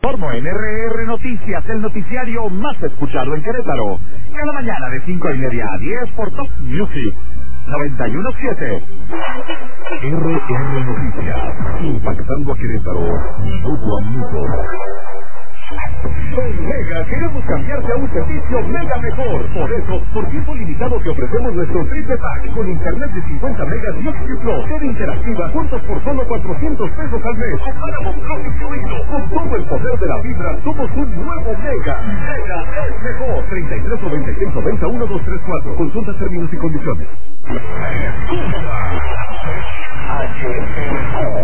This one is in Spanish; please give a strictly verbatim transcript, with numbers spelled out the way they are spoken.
Informo en R R Noticias, el noticiario más escuchado en Querétaro. Cada mañana de cinco y media a diez por Top Music noventa y uno punto siete. R R Noticias, impactando a Querétaro, minuto a minuto. Con Mega queremos cambiarte a un servicio Mega mejor. Por eso, por tiempo limitado te ofrecemos nuestro triple pack con internet de cincuenta megas y X Pro, serie interactiva, juntos por solo cuatrocientos pesos al mes. Con Paramount Plus incluido. Con todo el poder de la fibra, somos un nuevo Mega. Mega es mejor. treinta y tres noventa y seis noventa uno dos tres cuatro. Consulta términos y condiciones.